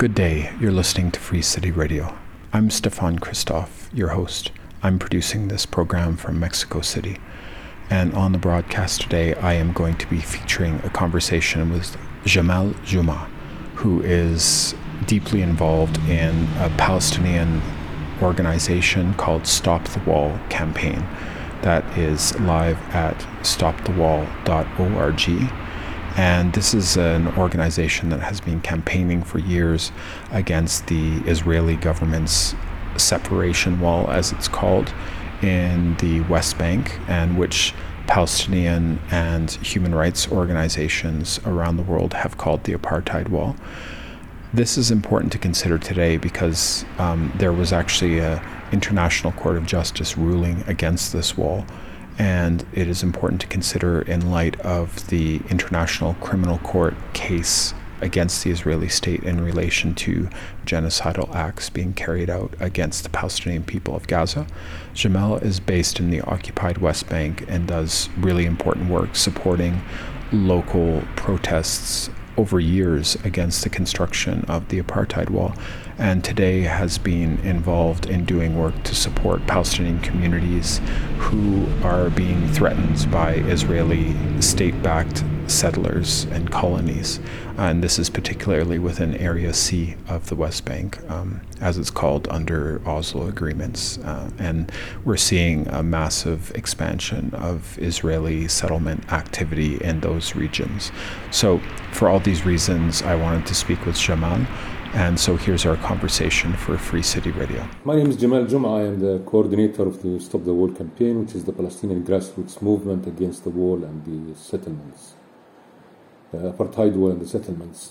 Good day, you're listening to Free City Radio. I'm Stefan Christoff, your host. I'm producing this program from Mexico City. And on the broadcast today, I am going to be featuring a conversation with Jamal Juma, who is deeply involved in a Palestinian organization called Stop the Wall campaign that is live at stopthewall.org. And this is an organization that has been campaigning for years against the Israeli government's separation wall, as it's called, in the West Bank, and which Palestinian and human rights organizations around the world have called the apartheid wall. This is important to consider today because there was actually an International Court of Justice ruling against this wall. And it is important to consider in light of the International Criminal Court case against the Israeli state in relation to genocidal acts being carried out against the Palestinian people of Gaza. Jamal is based in the occupied West Bank and does really important work supporting local protests over years against the construction of the apartheid wall, and today has been involved in doing work to support Palestinian communities who are being threatened by Israeli state-backed settlers and colonies. And this is particularly within Area C of the West Bank, as it's called under Oslo agreements. And we're seeing a massive expansion of Israeli settlement activity in those regions. So for all these reasons, I wanted to speak with Jamal. And so here's our conversation for Free City Radio. My name is Jamal Juma. I am the coordinator of the Stop the Wall campaign, which is the Palestinian grassroots movement against the wall and the settlements. Apartheid wall and the settlements.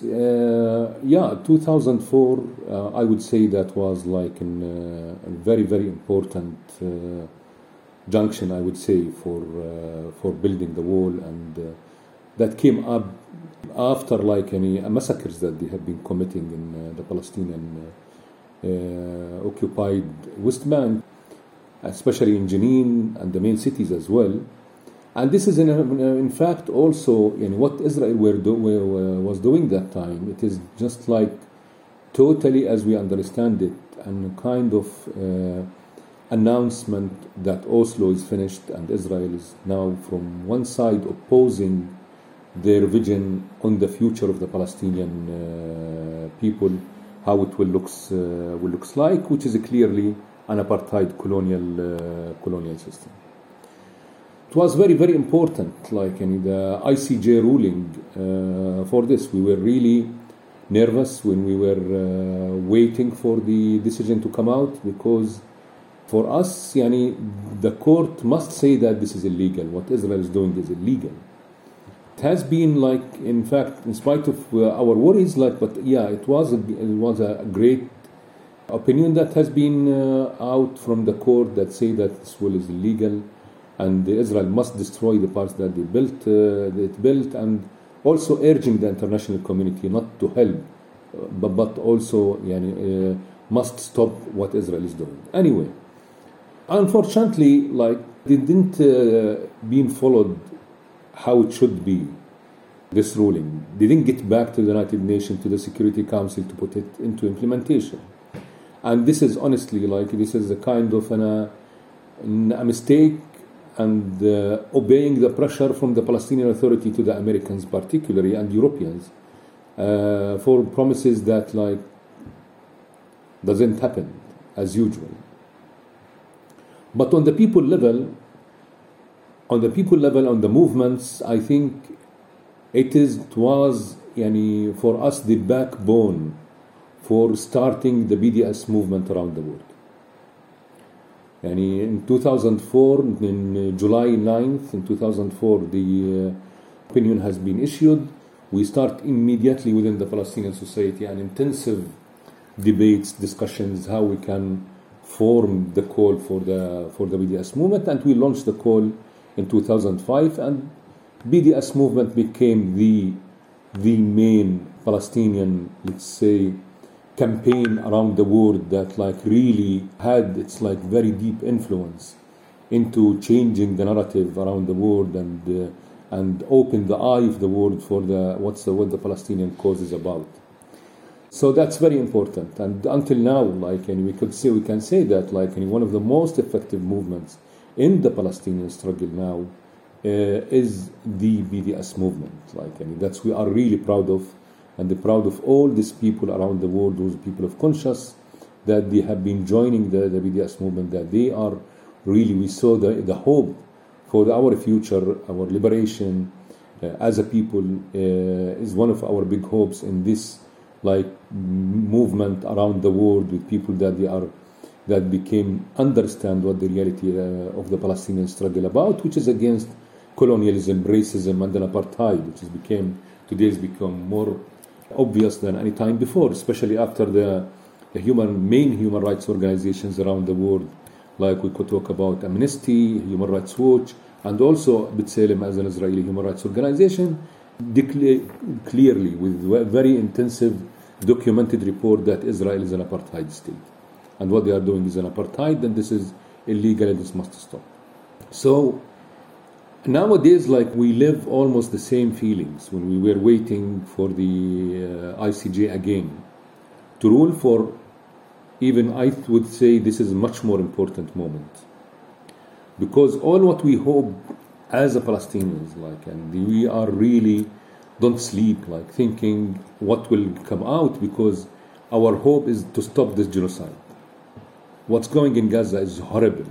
2004, I would say that was like a very, very important junction, I would say, for building the wall, and that came up after like any massacres that they have been committing in the Palestinian occupied West Bank, especially in Jenin and the main cities as well. And this is in fact also what Israel was doing that time. It is just like totally as we understand it, and kind of announcement that Oslo is finished and Israel is now from one side opposing their vision on the future of the Palestinian people, how it will looks like, which is clearly an apartheid colonial system. It was very, very important, like in the ICJ ruling for this. We were really nervous when we were waiting for the decision to come out, because for us, the court must say that this is illegal. What Israel is doing is illegal. It has been like, in fact, in spite of our worries, it was a great opinion that has been out from the court that say that this wall is illegal, and Israel must destroy the parts that they built, and also urging the international community not to help, but also must stop what Israel is doing. Anyway, unfortunately, they didn't being followed how it should be. This ruling, they didn't get back to the United Nations, to the Security Council to put it into implementation. And this is honestly this is a kind of a mistake, and obeying the pressure from the Palestinian Authority to the Americans particularly and Europeans for promises that doesn't happen as usual. But on the people level, on the movements, I think it was for us the backbone for starting the BDS movement around the world. In 2004, in July 9th, in 2004, the opinion has been issued. We start immediately within the Palestinian Society an intensive debates, discussions, how we can form the call for the BDS movement, and we launched the call in 2005, and BDS movement became the main Palestinian, let's say, campaign around the world that really had its very deep influence into changing the narrative around the world and open the eye of the world for what the Palestinian cause is about. So that's very important. And until now, and we can say that, and one of the most effective movements in the Palestinian struggle now is the BDS movement. And that's we are really proud of, and proud of all these people around the world, those people of conscience, that they have been joining the BDS movement, that they are really, we saw the hope for our future, our liberation as a people is one of our big hopes in this movement around the world, with people that became understand what the reality of the Palestinian struggle about, which is against colonialism, racism, and then apartheid, which has become more obvious than any time before, especially after the main human rights organizations around the world, we could talk about Amnesty, Human Rights Watch, and also B'Tselem as an Israeli human rights organization, clearly with a very intensive documented report that Israel is an apartheid state, and what they are doing is an apartheid, and this is illegal and this must stop. So nowadays, we live almost the same feelings when we were waiting for the ICJ again to rule. For even I would say this is a much more important moment, because all what we hope as a Palestinians, and we are really don't sleep, thinking what will come out, because our hope is to stop this genocide. What's going in Gaza is horrible.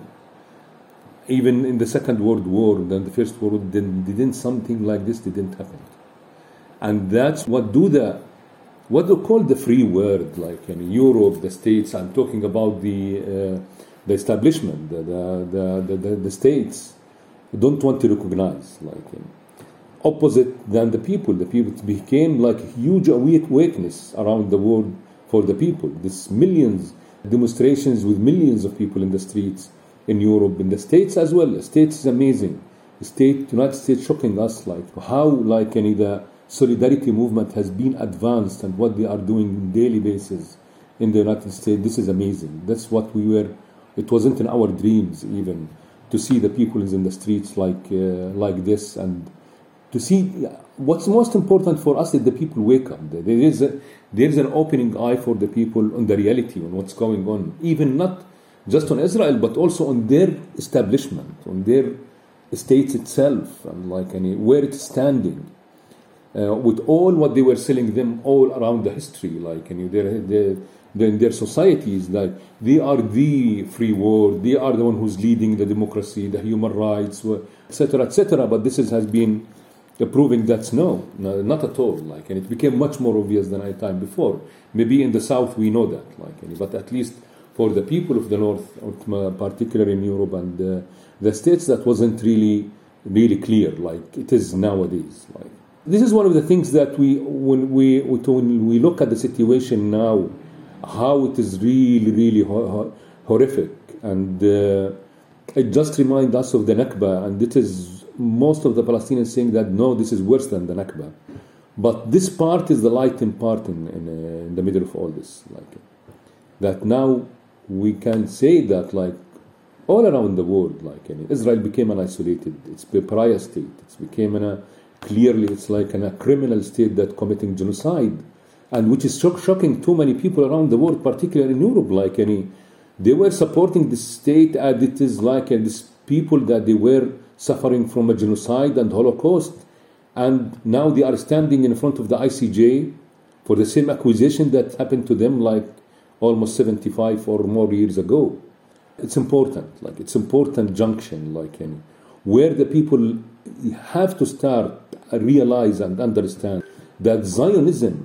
Even in the Second World War, then the First World War, didn't something like this didn't happen. And that's what they call the free world, in Europe, the States. I'm talking about the establishment, the states don't want to recognize, opposite than the people. The people became a huge awakeness around the world for the people. This millions demonstrations with millions of people in the streets in Europe, in the States as well. The States is amazing. United States shocking us, how the solidarity movement has been advanced, and what they are doing on daily basis in the United States. This is amazing. That's what we were. It wasn't in our dreams even to see the people in the streets like this, and to see what's most important for us is the people wake up. There is an opening eye for the people on the reality, on what's going on, even not just on Israel, but also on their establishment, on their states itself, and where it's standing, with all what they were selling them all around the history, in their societies, they are the free world, they are the one who's leading the democracy, the human rights, etc., etc. But this has been proving that's no, not at all. And it became much more obvious than any time before. Maybe in the South we know that, but at least for the people of the North, particularly in Europe and the States, that wasn't really clear it is nowadays. This is one of the things that when we look at the situation now, how it is really horrific, and it just reminds us of the Nakba, and it is most of the Palestinians saying that no, this is worse than the Nakba, but this part is the lighting part in the middle of all this, that now we can say that all around the world, Israel became an isolated, it's a pariah state, it's became it's a criminal state that committing genocide, and which is shocking too many people around the world, particularly in Europe. They were supporting the state as it is these people that they were suffering from a genocide and Holocaust, and now they are standing in front of the ICJ for the same accusation that happened to them almost 75 or more years ago. It's important, it's important junction, where the people have to start realize and understand that Zionism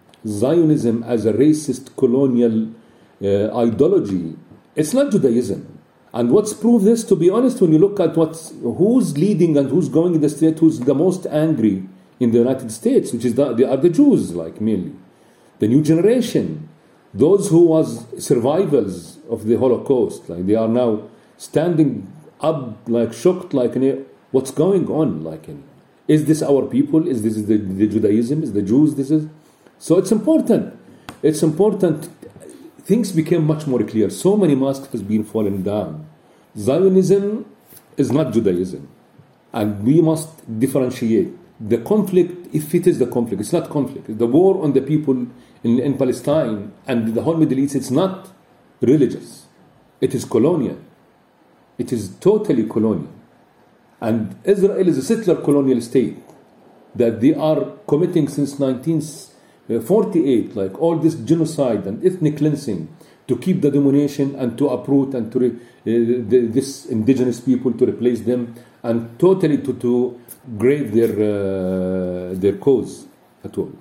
as a racist colonial ideology, it's not Judaism. And what's proved this, to be honest, when you look at who's leading and who's going in the state, who's the most angry in the United States, which is they are the Jews, mainly. The new generation, those who was survivors of the Holocaust, they are now standing up, shocked, what's going on, is this our people? Is this the Judaism? Is the Jews? This is so. It's important. Things became much more clear. So many mosques has been fallen down. Zionism is not Judaism, and we must differentiate the conflict, if it is the conflict, it's not conflict. The war on the people in Palestine and the whole Middle East, it's not religious. It is colonial. It is totally colonial. And Israel is a settler colonial state that they are committing since 1948, like all this genocide and ethnic cleansing to keep the domination and to uproot and to this indigenous people, to replace them and totally to grave their cause at all.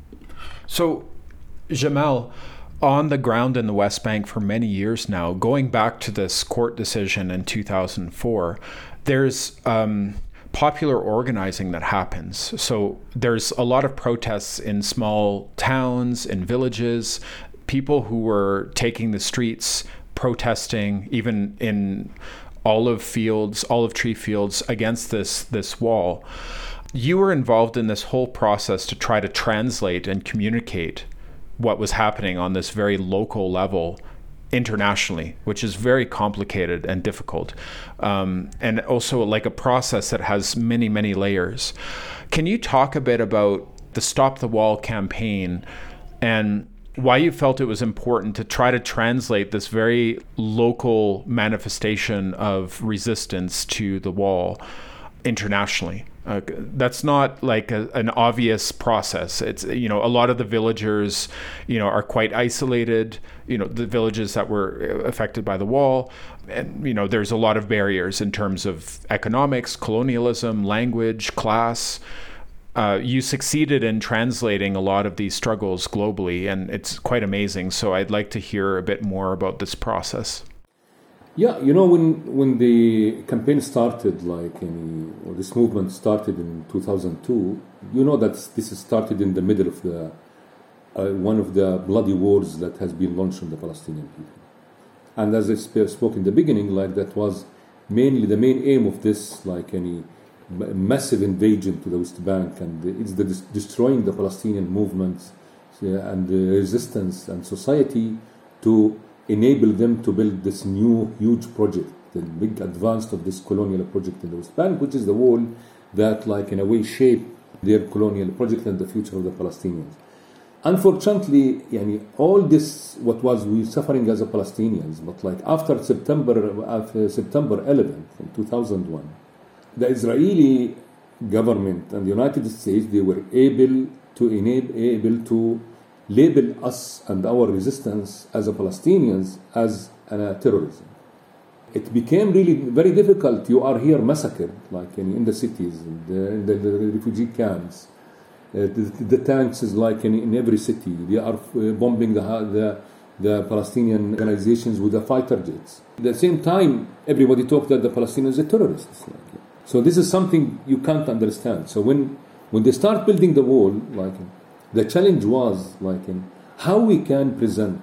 So, Jamal, on the ground in the West Bank for many years now, going back to this court decision in 2004, there's popular organizing that happens. So there's a lot of protests in small towns, in villages, people who were taking the streets, protesting, even in olive tree fields against this wall. You were involved in this whole process to try to translate and communicate what was happening on this very local level internationally, which is very complicated and difficult, and also like a process that has many, many layers. Can you talk a bit about the Stop the Wall campaign and why you felt it was important to try to translate this very local manifestation of resistance to the wall internationally? That's not like an obvious process. It's, a lot of the villagers, are quite isolated, the villages that were affected by the wall. And, there's a lot of barriers in terms of economics, colonialism, language, class. You succeeded in translating a lot of these struggles globally, and it's quite amazing. So I'd like to hear a bit more about this process. Yeah, when the campaign started, or this movement started in 2002, that this started in the middle of the one of the bloody wars that has been launched on the Palestinian people. And as I spoke in the beginning, that was mainly the main aim of this, massive invasion to the West Bank, and it's destroying the Palestinian movements and the resistance and society to enable them to build this new huge project, the big advance of this colonial project in the West Bank, which is the wall that, in a way, shaped their colonial project and the future of the Palestinians. Unfortunately, all this, what was we suffering as a Palestinians, but after September 11th in 2001, the Israeli government and the United States, they were able to label us and our resistance as a Palestinians as terrorism. It became really very difficult. You are here massacred, in the cities, in the refugee camps. The tanks is in every city. They are bombing the Palestinian organizations with the fighter jets. At the same time, everybody talked that the Palestinians are terrorists. So this is something you can't understand. So when they start building the wall, the challenge was how we can present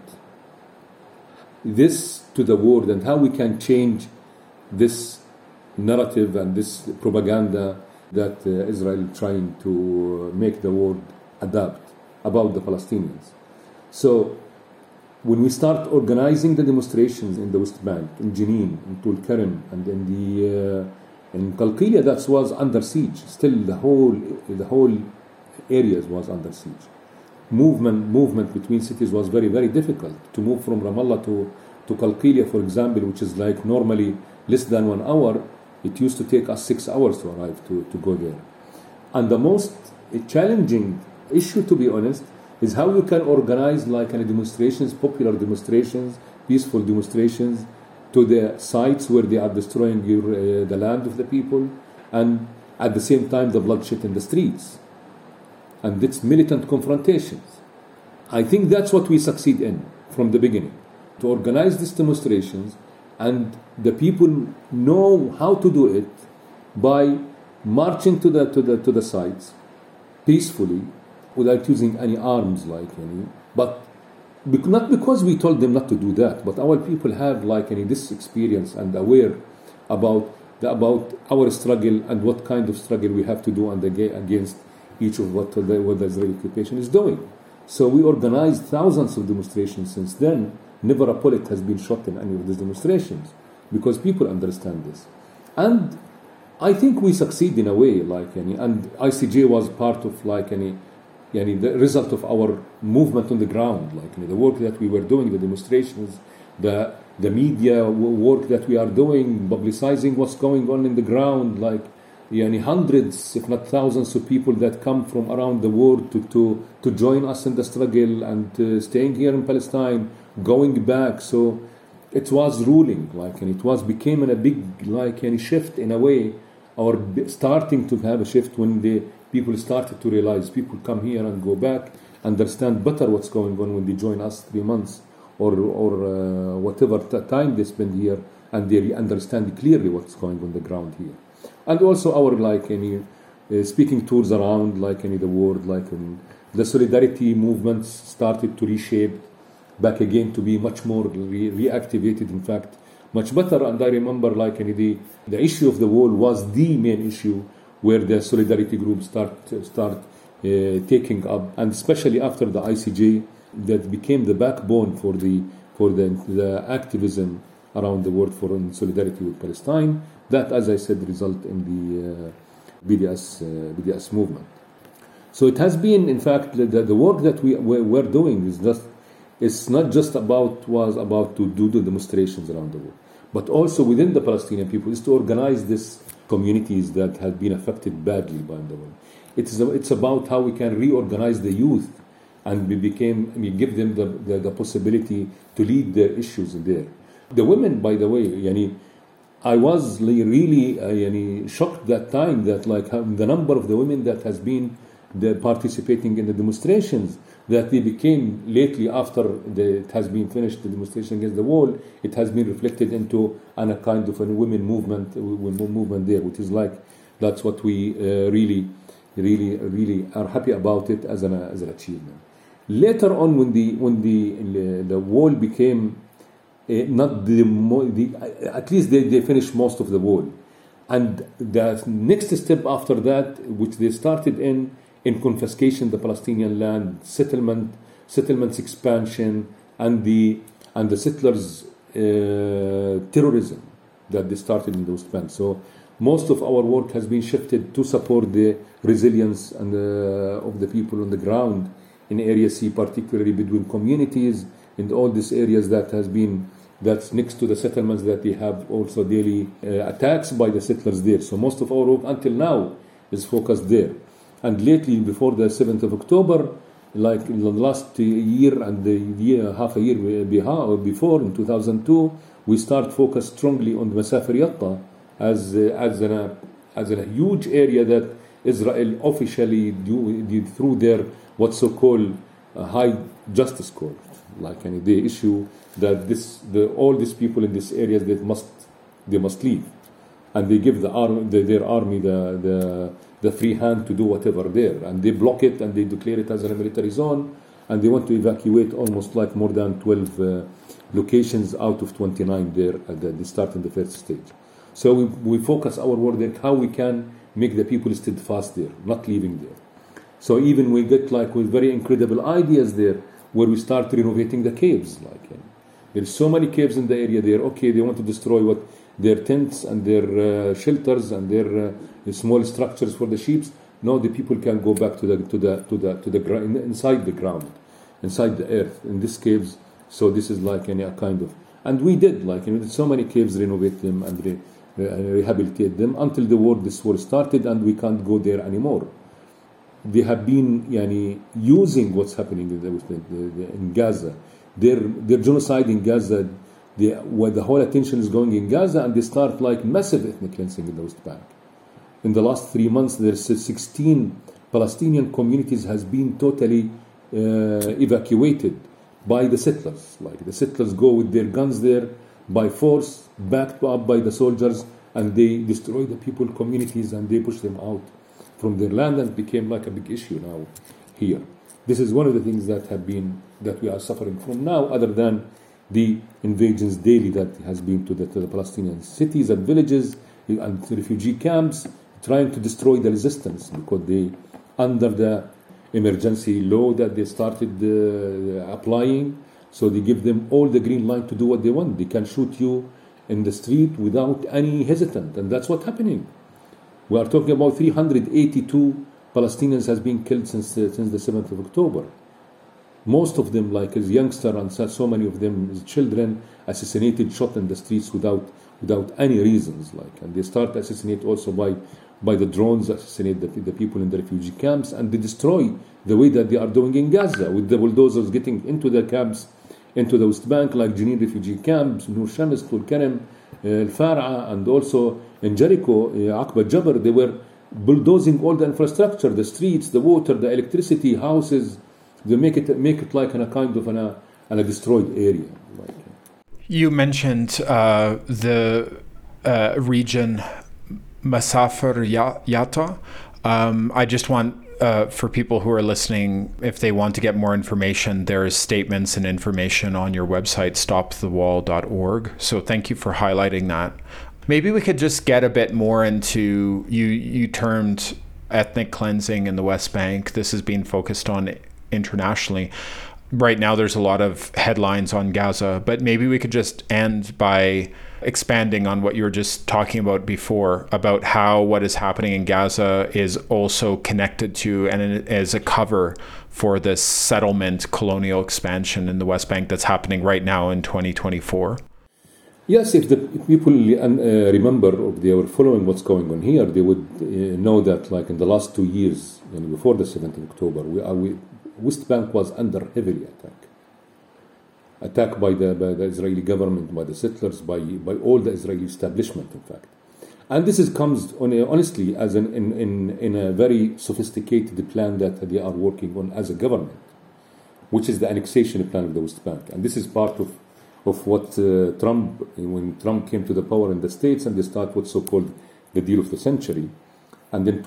this to the world and how we can change this narrative and this propaganda that Israel is trying to make the world adapt about the Palestinians. So when we start organizing the demonstrations in the West Bank, in Jenin, in Tulkarem, and in Qalqilia, that was under siege. Still, the whole areas was under siege. Movement between cities was very, very difficult. To move from Ramallah to Qalqilia, for example, which is normally less than 1 hour, it used to take us 6 hours to arrive to go there. And the most challenging issue, to be honest, is how you can organize demonstrations, popular demonstrations, peaceful demonstrations to the sites where they are destroying the land of the people, and at the same time the bloodshed in the streets. And it's militant confrontations. I think that's what we succeed in from the beginning, to organize these demonstrations, and the people know how to do it by marching to the sites peacefully without using any arms but not because we told them not to do that, but our people have this experience and aware about our struggle and what kind of struggle we have to do and against each of what the Israeli occupation is doing. So we organized thousands of demonstrations since then. Never a bullet has been shot in any of these demonstrations because people understand this. And I think we succeed in a way, and ICJ was part of the result of our movement on the ground, the work that we were doing, the demonstrations, the media work that we are doing, publicizing what's going on in the ground, hundreds, if not thousands, of people that come from around the world to join us in the struggle and staying here in Palestine, going back. So it was ruling, and it was became a big shift in a way, or starting to have a shift when the people started to realize people come here and go back, understand better what's going on when they join us 3 months or whatever time they spend here, and they understand clearly what's going on the ground here. And also our speaking tours around the world, the solidarity movements started to reshape back again to be much more reactivated, in fact much better. And I remember the issue of the wall was the main issue where the solidarity groups start taking up, and especially after the ICJ, that became the backbone for the activism around the world for solidarity with Palestine. That, as I said, result in the BDS movement. So it has been, in fact, the work that we're doing it's not just about to do the demonstrations around the world, but also within the Palestinian people is to organize these communities that have been affected badly by the war. It's about how we can reorganize the youth, and we give them the possibility to lead their issues there. The women, by the way, I was really shocked that time that the number of the women that has been participating in the demonstrations, that they became lately after it has been finished, the demonstration against the wall, it has been reflected into a kind of a women movement there, which is that's what we really are happy about it as an achievement. Later on, when the wall became at least they finished most of the wall, and the next step after that, which they started in confiscation the Palestinian land, settlements expansion, and the settlers terrorism that they started in those banks. So most of our work has been shifted to support the resilience and of the people on the ground in Area C, particularly between communities in all these areas that's next to the settlements, that they have also daily attacks by the settlers there. So most of our work until now is focused there. And lately, before the 7th of October, in the last year and half a year before, in 2002, we start focus strongly on the Masafer Yatta as a huge area that Israel officially did through their what's so-called high justice court. The issue that all these people in these areas they must leave, and they give their army the free hand to do whatever there, and they block it and they declare it as a military zone, and they want to evacuate almost more than 12 locations out of 29 there at the start in the first stage. So we focus our work there, how we can make the people steadfast there, not leaving there. So even we get with very incredible ideas there, where we start renovating the caves. There's so many caves in the area there. Okay, they want to destroy their tents and their shelters and their small structures for the sheep. No, the people can go back to the ground, inside the ground, inside the earth, in these caves. So this is a kind of, and we did so many caves, renovate them and rehabilitate them until this war started, and we can't go there anymore. They have been using what's happening in Gaza, their genocide in Gaza, where the whole attention is going in Gaza, and they start massive ethnic cleansing in the West Bank. In the last 3 months, there's 16 Palestinian communities has been totally evacuated by the settlers. The settlers go with their guns there by force, backed up by the soldiers, and they destroy the people communities and they push them out from their land, and it became a big issue now here. This is one of the things that we are suffering from now, other than the invasions daily that has been to the Palestinian cities and villages and refugee camps, trying to destroy the resistance, because they, under the emergency law that they started applying, so they give them all the green light to do what they want. They can shoot you in the street without any hesitant, and that's what's happening. We are talking about 382 Palestinians has been killed since the 7th of October. Most of them, like as youngsters, and so many of them as children, assassinated, shot in the streets without any reasons. And they start to assassinate also by the drones, assassinate the people in the refugee camps, and they destroy the way that they are doing in Gaza, with the bulldozers getting into the camps, into the West Bank, like Jenin refugee camps, Nur Shams, Tul Karam, Al-Far'a, and also in Jericho, Aqba Jabr. They were bulldozing all the infrastructure, the streets, the water, the electricity, houses. They make it like in a kind of a destroyed area. You mentioned the region Masafer Yatta. I just want, for people who are listening, if they want to get more information, there's statements and information on your website, stopthewall.org. So thank you for highlighting that. Maybe we could just get a bit more into, you termed ethnic cleansing in the West Bank. This has been focused on internationally. Right now, there's a lot of headlines on Gaza, but maybe we could just end by expanding on what you were just talking about before, about how what is happening in Gaza is also connected to and as a cover for this settlement colonial expansion in the West Bank that's happening right now in 2024. Yes, if people remember, or they were following what's going on here, they would know that like in the last 2 years, before the 7th of October, West Bank was under heavily attack by the Israeli government, by the settlers, by all the Israeli establishment, in fact. And this comes honestly as in a very sophisticated plan that they are working on as a government, which is the annexation plan of the West Bank. And this is part of what when Trump came to the power in the States, and they start what's so-called the deal of the century. And in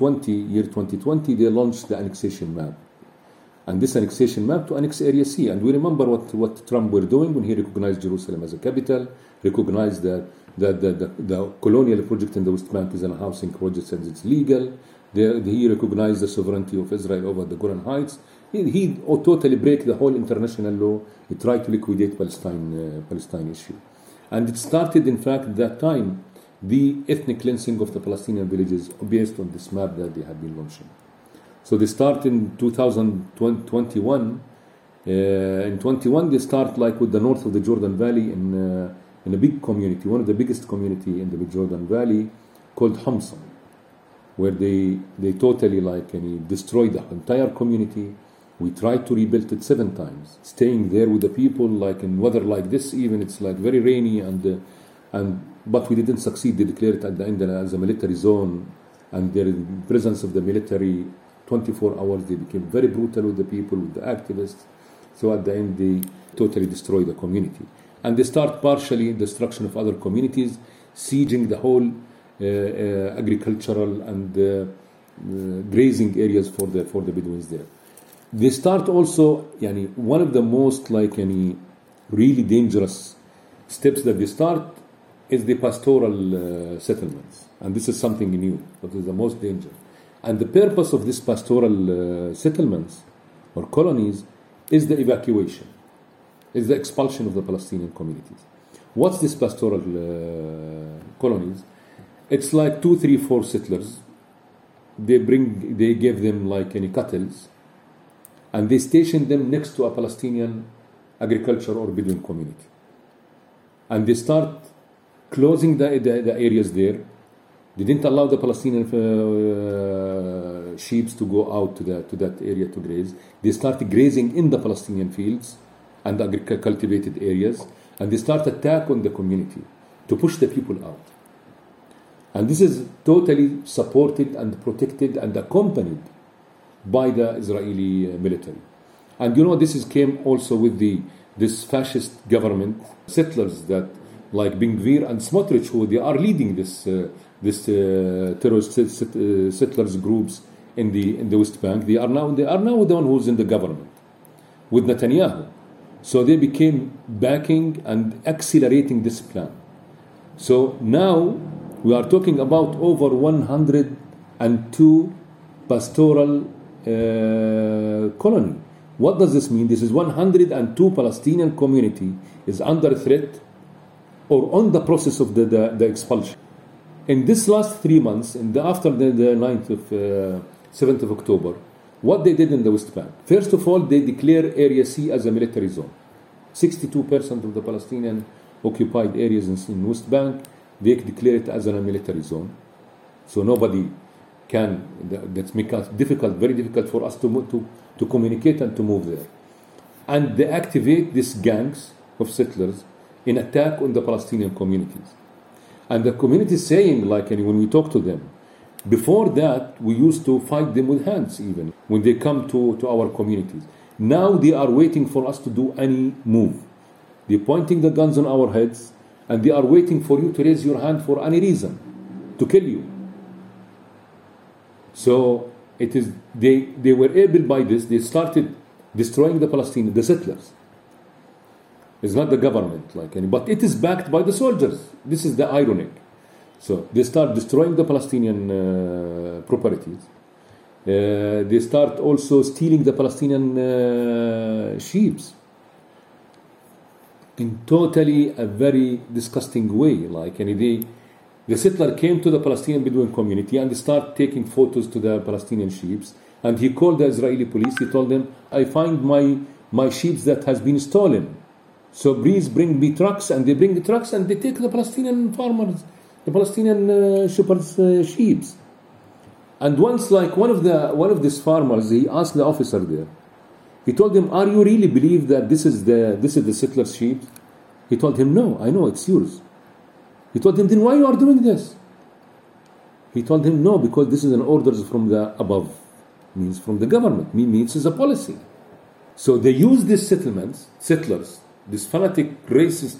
2020, they launched the annexation map. And this annexation map to annex Area C. And we remember what Trump were doing when he recognized Jerusalem as a capital, recognized that the colonial project in the West Bank is a housing project and it's legal. He recognized the sovereignty of Israel over the Golan Heights. He totally break the whole international law. He tried to liquidate Palestine issue. And it started, in fact, at that time, the ethnic cleansing of the Palestinian villages based on this map that they had been launching. So they start in 2021. In 21, they start like with the north of the Jordan Valley in a big community, one of the biggest community in the Jordan Valley, called Hamsa, where they totally destroyed the entire community. We tried to rebuild it 7 times, staying there with the people, like in weather like this. Even it's like very rainy, but we didn't succeed. They declared it at the end as a military zone, and there is presence of the military. 24 hours, they became very brutal with the people, with the activists. So at the end, they totally destroyed the community. And they start partially destruction of other communities, sieging the whole agricultural and grazing areas for the Bedouins there. They start also, one of the most really dangerous steps that they start is the pastoral settlements. And this is something new, that is the most dangerous. And the purpose of this pastoral settlements or colonies is the evacuation, is the expulsion of the Palestinian communities. What's this pastoral colonies? It's like 2, 3, 4 settlers. They give them any cattle, and they station them next to a Palestinian agriculture or Bedouin community. And they start closing the areas there. They didn't allow the Palestinian sheep to go out to that area to graze. They started grazing in the Palestinian fields and cultivated areas, and they start attack on the community to push the people out. And this is totally supported and protected and accompanied by the Israeli military. And this came also with this fascist government, settlers that like Ben Gvir and Smotrich, who they are leading this terrorist settlers groups in the West Bank. They are now the one who's in the government with Netanyahu. So they became backing and accelerating this plan. So now we are talking about over 102 pastoral colony. What does this mean? This is 102 Palestinian community is under threat or on the process of the expulsion. in this last 3 months, after the 9th of 7th of October, what they did in the West Bank, first of all, they declare Area C as a military zone. 62% of the Palestinian occupied areas in West Bank, they declare it as a military zone. So nobody can, that makes it difficult, very difficult for us to communicate and to move there. And they activate these gangs of settlers in attack on the Palestinian communities. And the community is saying, like, when we talk to them, before that, we used to fight them with hands even, when they come to our communities. Now they are waiting for us to do any move. They're pointing the guns on our heads, and they are waiting for you to raise your hand for any reason, to kill you. So it is they were able by this, they started destroying the settlers. It's not the government, but it is backed by the soldiers. This is the ironic. So they start destroying the Palestinian properties. They start also stealing the Palestinian sheep in totally a very disgusting way. The settler came to the Palestinian Bedouin community and start taking photos to the Palestinian sheep. And he called the Israeli police. He told them, I find my sheep that has been stolen. So please bring me trucks. And they bring the trucks and they take the Palestinian farmers, the Palestinian shepherds' sheep. And once, one of these farmers, he asked the officer there. He told him, "Are you really believe that this is the settler's sheep?" He told him, "No, I know it's yours." He told him, "Then why you are doing this?" He told him, "No, because this is an orders from the above, means from the government, means it's a policy." So they use these settlers, these fanatic racist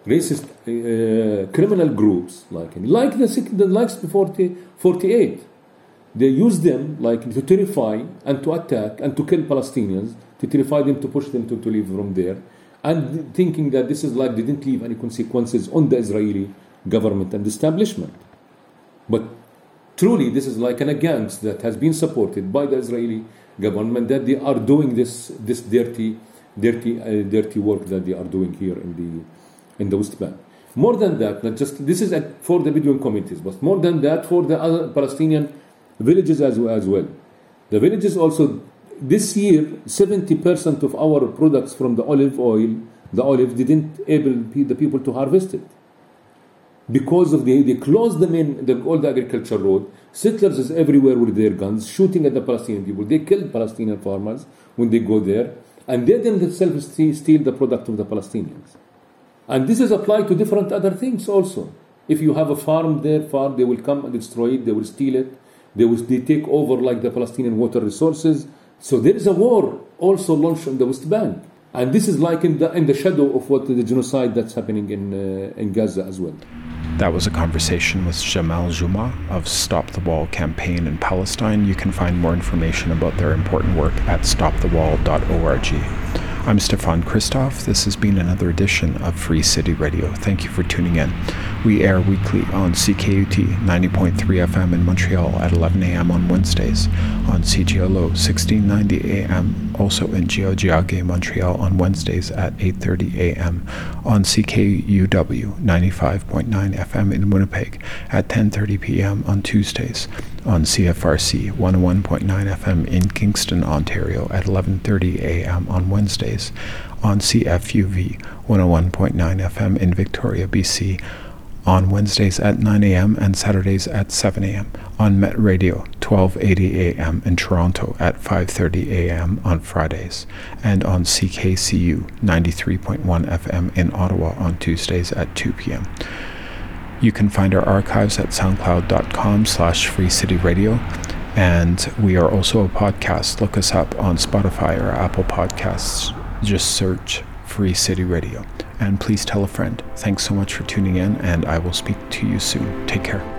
criminal groups, like the 48. They use them to terrify and to attack and to kill Palestinians, to terrify them, to push them to leave from there, and thinking that this is they didn't leave any consequences on the Israeli government and establishment. But truly, this is a gang that has been supported by the Israeli government, that they are doing this dirty work that they are doing here in the West Bank. More than that, not just this is for the Bedouin communities, but more than that for the other Palestinian villages as well. The villages also, this year, 70% of our products from the olive didn't able the people to harvest it. Because of they closed all the agriculture road. Settlers is everywhere with their guns, shooting at the Palestinian people. They killed Palestinian farmers when they go there, and they themselves steal the product of the Palestinians. And this is applied to different other things also. If you have a farm there, they will come and destroy it, they will steal it. They take over the Palestinian water resources. So there is a war also launched on the West Bank, and this is in the shadow of what the genocide that's happening in Gaza as well. That was a conversation with Jamal Juma of Stop the Wall campaign in Palestine. You can find more information about their important work at stopthewall.org. I'm Stefan Christoff. This has been another edition of Free City Radio. Thank you for tuning in. We air weekly on CKUT 90.3 FM in Montreal at 11 a.m. on Wednesdays, on CGLO 1690 a.m., also in Tiohtià:ke, Montreal on Wednesdays at 8:30 a.m., on CKUW 95.9 FM in Winnipeg at 10:30 p.m. on Tuesdays, on CFRC 101.9 FM in Kingston, Ontario at 11:30 a.m. on Wednesdays, on CFUV 101.9 FM in Victoria, BC, on Wednesdays at 9 a.m. and Saturdays at 7 a.m. on Met Radio 1280 a.m. in Toronto at 5:30 a.m. on Fridays, and on CKCU 93.1 FM in Ottawa on Tuesdays at 2 p.m. You can find our archives at soundcloud.com/freecityradio, and we are also a podcast. Look us up on Spotify or Apple Podcasts. Just search Free City Radio. And please tell a friend. Thanks so much for tuning in, and I will speak to you soon. Take care.